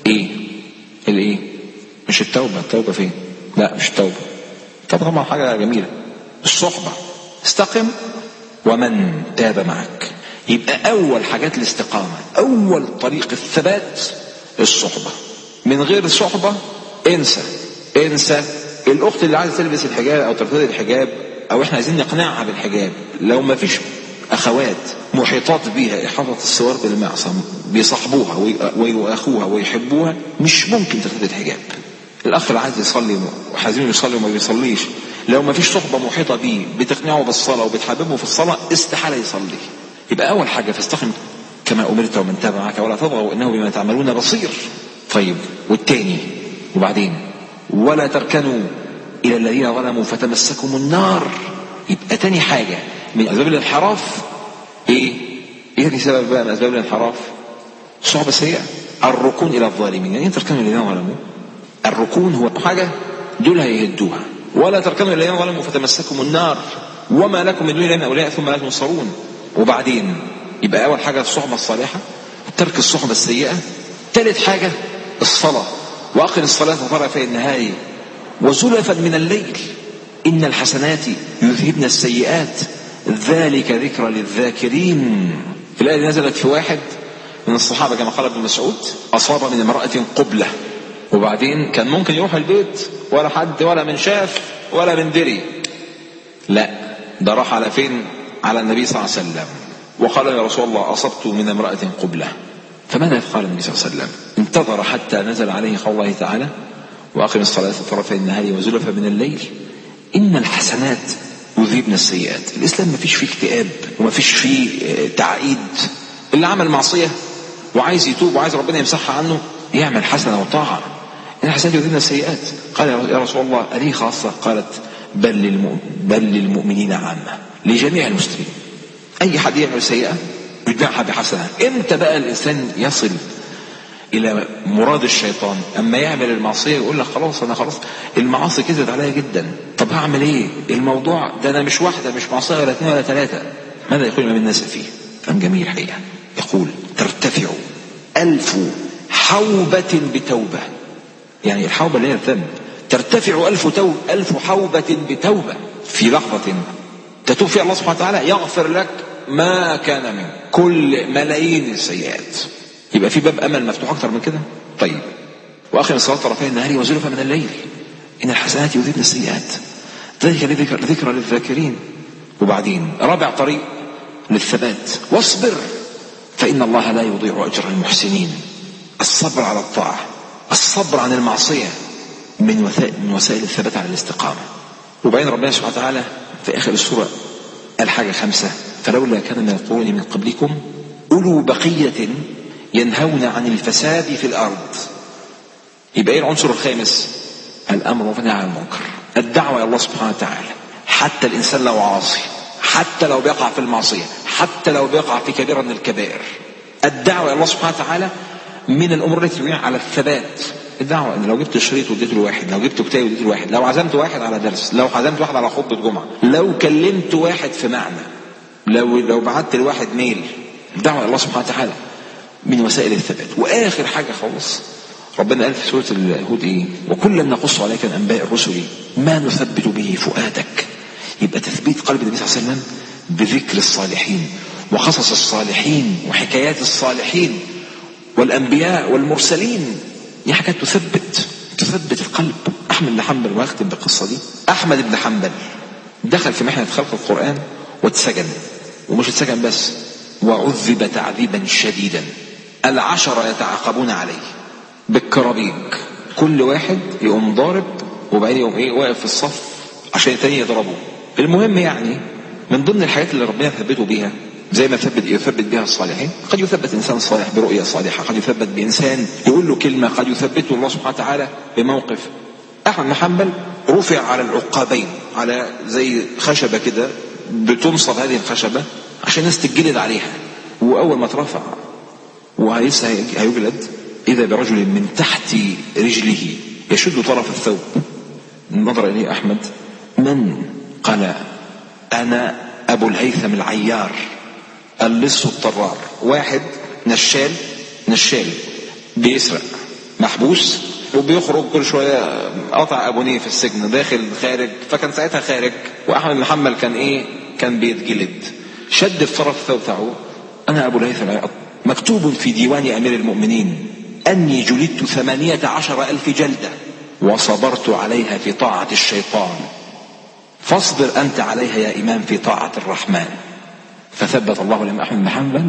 ايه مش التوبة فين؟ لا مش التوبة. طبعا حاجة جميلة الصحبة. استقم ومن تاب معك. يبقى اول حاجات الاستقامة، اول طريق الثبات الصحبة. من غير الصحبة انسى الاخت اللي عايزة تلبس الحجاب او ترتدي الحجاب، او احنا عايزين نقنعها بالحجاب، لو ما فيش اخوات محيطات بيها احاطة السوار بالمعصم بيصاحبوها ويؤخوها ويحبوها، مش ممكن ترتدي الحجاب. الاخ اللي عايز يصلي وحازم يصلي وما بيصليش، لو ما فيش صحبة محيطة بيه بتقنعه بالصلاة وبتحببه في الصلاة، استحالة يصلي. يبقى اول حاجة فاستقم كما امرت ومن تاب معك ولا تطغوا انه بما تعملون بصير. طيب والتاني وبعدين ولا تركنوا الى الذين ظلموا فتمسكم النار. يبقى تاني حاجة من اسباب الانحراف ايه سبب بقى من اسباب الانحراف؟ صحبة سيئة، الركون الى الظالمين. يعني تركنوا الى الذين ظلموا، الركون هو حاجة دول هيهدوها. ولا تركنوا الى الذين ظلموا فتمسكم النار وما لكم من دون الله من اولياء ثم لا تنصرون. وبعدين يبقى اول حاجة الصحبة الصالحة، ترك الصحبة السيئة. ثالث حاجة الصلاة، واقم الصلاة طرفي النهار وزلفا من الليل ان الحسنات يذهبن السيئات ذلك ذكرى للذاكرين. في الآية اللي نزلت في واحد من الصحابة كما قال ابن مسعود أصاب من امرأة قبلة، وبعدين كان ممكن يروح البيت ولا حد ولا من شاف ولا من دري، لا ده راح على فين؟ على النبي صلى الله عليه وسلم وقال يا رسول الله أصبت من امرأة قبلة. فماذا قال النبي صلى الله عليه وسلم؟ انتظر حتى نزل عليه قول الله تعالى وأقم الصلاة طرفي النهار وزلفا من الليل إن الحسنات يذهبن السيئات. الإسلام ما فيش فيه اكتئاب وما فيش فيه تعقيد. اللي عمل معصية وعايز يتوب وعايز ربنا يمسحها عنه يعمل حسنة وطاعة. إن الحسنات يذهبن السيئات. قال يا رسول الله أليه خاصة؟ قالت بل للمؤمنين عامة، لجميع المسلمين. أي حد يعمل سيئة يتبعها بحسنة. إمتى بقى الإنسان يصل إلى مراد الشيطان؟ أما يعمل المعصية يقول لك خلاص أنا خلاص المعاصي كذبت عليا جدا، طب هعمل إيه؟ الموضوع ده أنا مش واحدة مش معصية ولا 2 ولا 3. ماذا يقول من الناس فيه؟ كلام جميل حقيقة. يقول ترتفع 1000 حوبة بتوبة. يعني الحوبة اللي هي الذنب ترتفع 1000 حوبة بتوبة. في لحظة تتوب فيها الله سبحانه وتعالى يغفر لك ما كان من كل ملايين السيئات. يبقى في باب امل مفتوح اكتر من كده؟ طيب واخر الصلاه طرفي النهار وزلفا من الليل ان الحسنات يذهبن السيئات ذلك ذكرى للذاكرين. وبعدين رابع طريق للثبات واصبر فان الله لا يضيع اجر المحسنين. الصبر على الطاعه، الصبر عن المعصيه من وسائل الثبات على الاستقامه. وبين ربنا سبحانه وتعالى في اخر السوره الحاجه 5 فلولا كان من القرون من قبلكم اولو بقيه ينهون عن الفساد في الأرض. يبقى ايه العنصر الخامس؟ الأمر والنهي عن المنكر، الدعوة إلى الله سبحانه وتعالى. حتى الإنسان لو عاصي، حتى لو بيقع في المعصية، حتى لو بيقع في كبيرة من الكبائر، الدعوة إلى الله سبحانه وتعالى من الأمور التي تعين على الثبات. الدعوة إن لو جبت شريط وديته لواحد، لو جبت كتاب وديته لواحد، لو عزمت واحد على درس، لو عزمت واحد على خطبة جمعة، لو كلمت واحد في معنى، لو بعت لواحد ميل، الدعوة إلى الله سبحانه وتعالى من وسائل الثبات. واخر حاجة خالص ربنا قال في سورة الهود ايه؟ وكلا نقص عليك من انباء الرسل ما نثبت به فؤادك. يبقى تثبيت قلب النبي صلى الله عليه وسلم بذكر الصالحين وقصص الصالحين وحكايات الصالحين والانبياء والمرسلين. دي حاجات تثبت القلب. احمد بن حنبل، واختم بالقصة دي، احمد بن حنبل دخل في محنة خلق القرآن واتسجن، ومش اتسجن بس، وعذب تعذيبا شديدا. 10 يتعاقبون عليه بالكرابيج، كل واحد يقوم ضارب وبعدين يقوم واقف في الصف عشان التاني يضربه. المهم يعني من ضمن الحاجات اللي ربنا يثبته بيها زي ما يثبت بها الصالحين. قد يثبت انسان صالح برؤية صالحة، قد يثبت بانسان يقول له كلمة، قد يثبته الله سبحانه وتعالى بموقف. احمد بن حنبل رفع على العقابين، على زي خشبة كده بتنصب هذه الخشبة عشان الناس تتجلد عليها. واول ما ترفع وهيسا هيجلد اذا برجل من تحت رجله يشد طرف الثوب. نظر اليه احمد، من؟ قال انا ابو الهيثم العيار اللص الطرار، واحد نشال بيسرق، محبوس وبيخرج كل شوية، قطع أبونيه في السجن، داخل خارج، فكان ساعتها خارج، وأحمد بن حنبل كان بيتجلد، شد في طرف الثوب بتاعه: أنا أبو الهيثم مكتوب في ديوان أمير المؤمنين أني جلدت 18,000 جلدة وصبرت عليها في طاعة الشيطان، فاصبر أنت عليها يا إمام في طاعة الرحمن. فثبت الله الإمام أحمد بن حنبل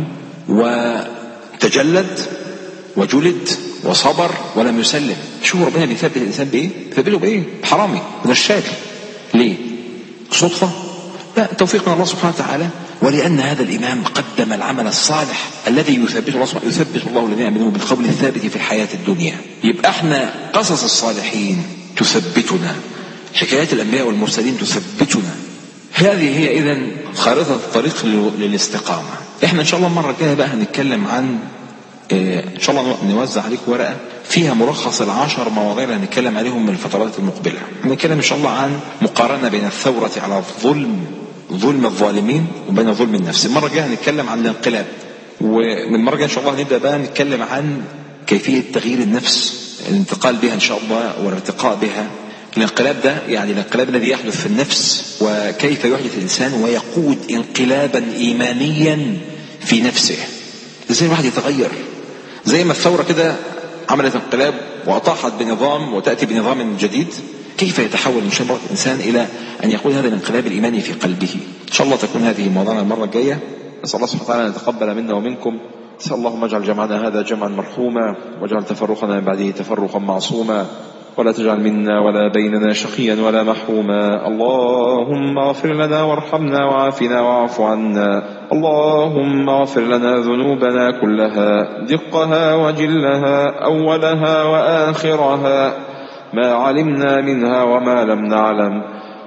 وتجلد وجلد وصبر ولم يسلم. شو ربنا بيثبت الإنسان بإيه؟ بيثبته بإيه؟ حرامي نشال. ليه؟ صدفة؟ لا، توفيق من الله سبحانه وتعالى. ولأن هذا الإمام قدم العمل الصالح الذي يثبت الله الذين آمنوا بالقول الثابت في الحياة الدنيا. يبقى احنا قصص الصالحين تثبتنا، حكايات الأنبياء والمرسلين تثبتنا. هذه هي إذن خارطة الطريق للاستقامة. احنا إن شاء الله المرة الجاية بقى هنتكلم عن، إن شاء الله نوزع عليكم ورقة فيها ملخص 10 مواضيع اللي هنتكلم عليهم من الفترات المقبلة. هنتكلم إن شاء الله عن مقارنة بين الثورة على ظلم الظالمين وبين ظلم النفس. المرة الجاية هنتكلم عن الانقلاب، ومن المرة الجاية إن شاء الله هنبدأ بقى نتكلم عن كيفية تغيير النفس، الانتقال بها إن شاء الله والارتقاء بها. الانقلاب ده يعني الانقلاب الذي يحدث في النفس، وكيف يحدث الإنسان ويقود انقلابا إيمانيا في نفسه. ازاي الواحد يتغير؟ زي ما الثورة كده عملت انقلاب وأطاحت بنظام وتأتي بنظام جديد، كيف يتحول إن شاء الله الإنسان إلى أن يقود هذا الانقلاب الإيماني في قلبه؟ إن شاء الله تكون هذه موضوعنا المرة الجاية. نسأل الله سبحانه وتعالى أن يتقبل منا ومنكم. نسأل اللهم اجعل جمعنا هذا جمعا مرحوما، واجعل تفرقنا من بعده تفرقا معصوما، ولا تجعل منا ولا بيننا شقيا ولا محروما. اللهم اغفر لنا وارحمنا وعافنا واعف عنا. اللهم اغفر لنا ذنوبنا كلها، دقها وجلها، أولها وآخرها، ما علمنا منها وما لم نعلم.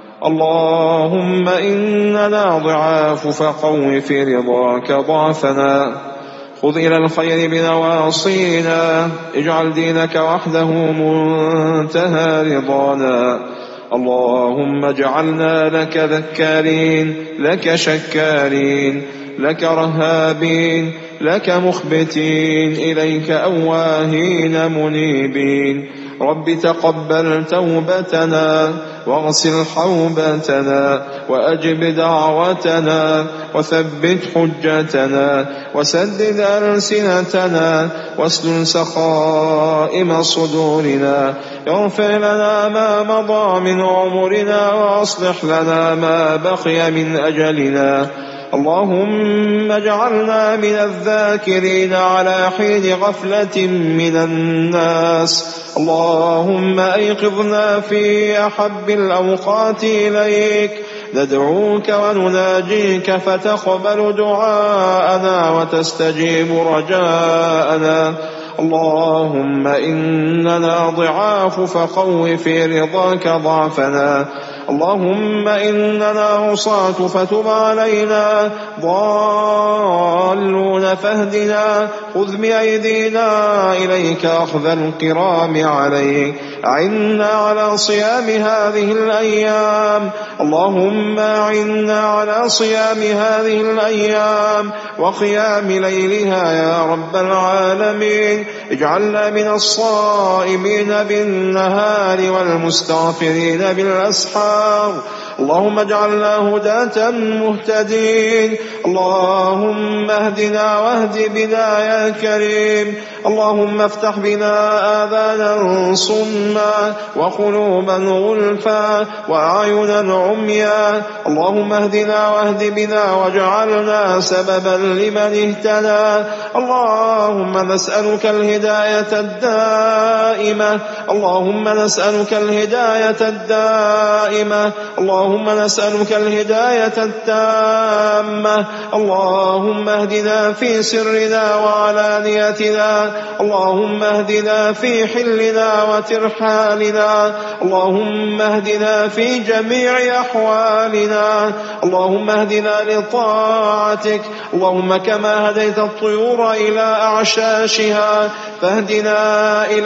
اللهم إننا ضعاف فقو في رضاك ضعفنا، خذ إلى الخير بنواصينا، اجعل دينك وحده منتهى رضانا. اللهم اجعلنا لك ذكارين، لك شكارين، لك رهابين، لك مخبتين، إليك أواهين منيبين. رب تقبل توبتنا، واغسل حوبتنا، وأجب دعوتنا، وثبت حجتنا، وسدد ألسنتنا، واسلل سخائم صدورنا. اغفر لنا ما مضى من عمرنا، وأصلح لنا ما بقي من أجلنا. اللهم اجعلنا من الذاكرين على حين غفلة من الناس. اللهم أيقظنا في أحب الأوقات إليك، ندعوك ونناجيك فتقبل دعاءنا وتستجيب رجاءنا. اللهم إننا ضعاف فقو في رضاك ضعفنا. اللهم إننا عصاة فتب علينا، ضالون فاهدنا، خذ بأيدينا إليك أخذ الكرام عليك. أعنا على صيام هذه الأيام. اللهم أعنا على صيام هذه الأيام وقيام ليلها يا رب العالمين. اجعلنا من الصائمين بالنهار والمستغفرين بالأسحار. اللهم اجعلنا هداة مهتدين. اللهم اهدنا واهد بنا يا كريم. اللهم افتح بنا آذانا صما وقلوبا غلفا وأعينا عميا. اللهم اهدنا واهد بنا واجعلنا سببا لمن اهتدى. اللهم نسألك الهداية الدائمة. اللهم نسألك الهداية الدائمة. اللهم نسألك الهداية التامة. اللهم اهدنا في سرنا وعلانيتنا. اللهم اهدنا في حلنا وترحالنا. اللهم اهدنا في جميع أحوالنا. اللهم اهدنا لطاعتك. اللهم كما هديت الطيور إلى أعشاشها فاهدنا إلى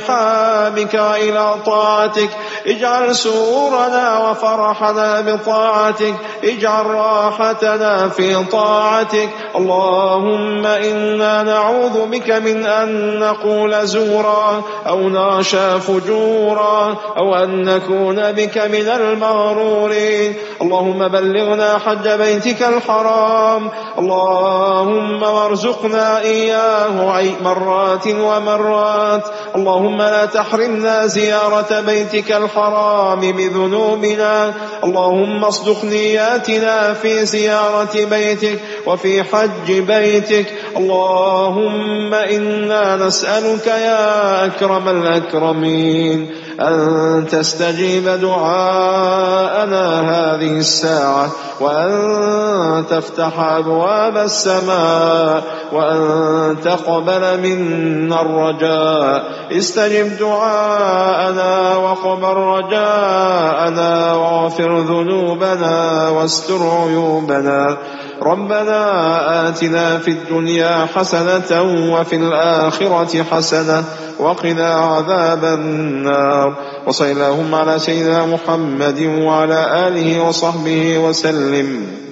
رحابك وإلى طاعتك. اجعل سرورنا وفرحنا بطاعتك، اجعل راحتنا في طاعتك. اللهم إنا نعوذ بك من أن نقول زورا أو نخشى فجورا أو أن نكون بك من المغرورين. اللهم بلغنا حج بيتك الحرام، اللهم وارزقنا إياه مرات ومرات. اللهم لا تحرمنا زيارة بيتك الحرام بذنوبنا. اللهم اصدق نياتنا في زيارة بيتك وفي حج بيتك. اللهم إنا نسألك يا أكرم الأكرمين أن تستجيب دعاءنا هذه الساعة، وأن تفتح أبواب السماء، وأن تقبل منا الرجاء. استجب دعاءنا وقبل رجاءنا واغفر ذنوبنا واستر عيوبنا. ربنا آتنا في الدنيا حسنة وفي الآخرة حسنة وقنا عذاب النار. وصلى اللهم على سيدنا محمد وعلى آله وصحبه وسلم.